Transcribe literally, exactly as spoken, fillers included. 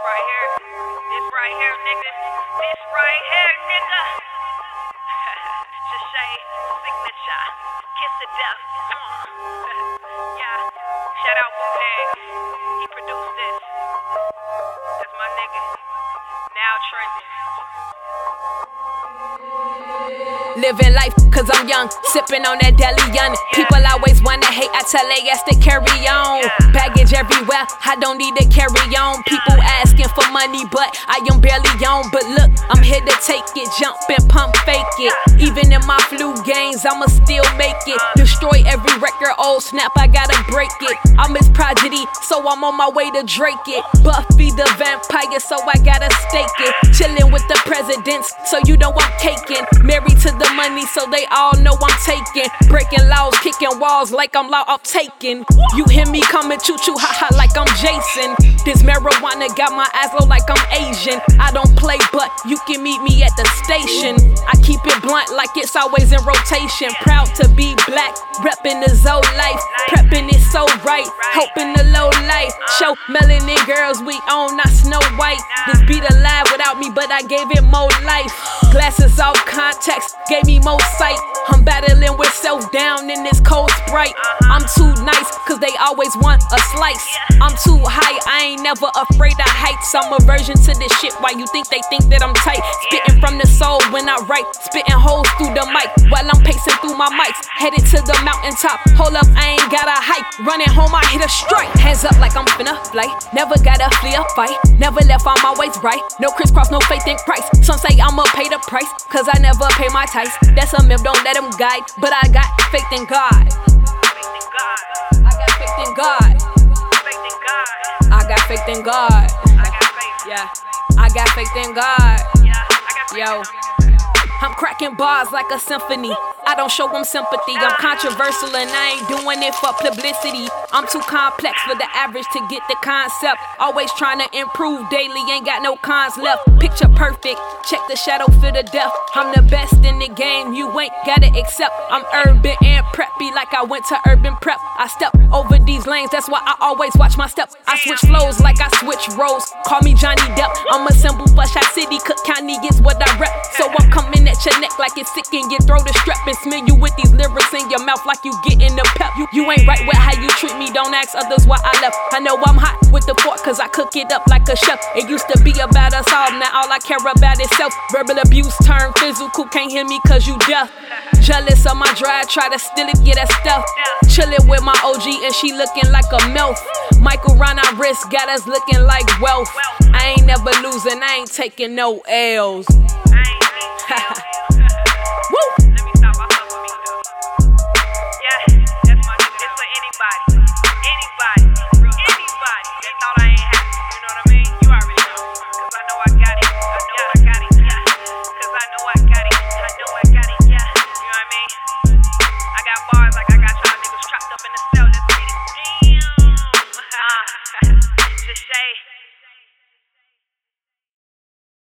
right here, this right here, nigga, this right here, nigga. Shay signature, kiss of death. Come on. Yeah. Shout out Bootleg. He produced this. That's my nigga. Now trending. Living life, cause I'm young, sipping on that Deleon. People always wanna hate, I tell they ass to carry on. Baggage everywhere, I don't need to carry on. People asking for money, but I am barely on. But look, I'm here to take it, jump and pump, fake it. Even in my flu games, I'ma still make it. Destroy every record, old snap, I gotta break it. I'm his prodigy, so I'm on my way to Drake it. Buffy the vampire, so I gotta stake it. Chillin' with the presidents, so you know I'm caking. Married to the money, so they all know I'm taking. Breaking laws, kicking walls like I'm law I'm taking. You hear me coming choo choo ha ha like I'm Jason. This marijuana got my eyes low like I'm Asian. I don't play, but you can meet me at the station. I keep it blunt like it's always in rotation. Proud to be black, reppin' the Zoe life. Prepping it so right, hoping the low life. Show melanin girls we own, not Snow White. This beat alive without me, but I gave it more life. Glasses off, contacts gave me more sight. I'm battling with self down in this cold Sprite. I'm too nice, cause they always want a slice. I'm too high, I ain't never afraid of heights. I'm a version to this shit, why you think they think that I'm tight? Spitting from the soul when I write, spitting holes through the mic while I'm pacing through my mics. Headed to the mountaintop, hold up, I ain't got a hype. Running home, I hit a strike. Hands up like I'm finna fly, never gotta flee a fight. Never left on my ways right, no crisscross, no faith in Christ. Some say I'ma pay the price, cause I never pay my tithes. That's a myth, don't let them guide, but I got faith in God. I got faith in God. I got faith in God. Yeah, I got faith in God. Yo, I'm cracking bars like a symphony. I don't show them sympathy. I'm controversial and I ain't doing it for publicity. I'm too complex for the average to get the concept. Always trying to improve daily, ain't got no cons left. Picture perfect, check the shadow for the depth. I'm the best in the game, you ain't gotta accept. I'm urban and preppy like I went to urban prep. I step over these lanes, that's why I always watch my steps. I switch flows like I switch roles. Call me Johnny Depp, I'm a symbol for Shot City. Cook County is what I rep. So I'm coming at your neck like it's sick and you throw the strap and smear you with these lyrics in your mouth like you getting the pep. You, you ain't right with how you treat me, don't ask others why I left. I know I'm hot with the fork cause I cook it up like a chef. It used to be about us all, now all I care about is self. Verbal abuse turned physical, can't hear me cause you deaf. Jealous of my drive, try to steal it, get that stuff. Chillin' with my O G and she looking like a MILF. Michael round our wrist, got us looking like wealth. I ain't never losing, I ain't taking no L's.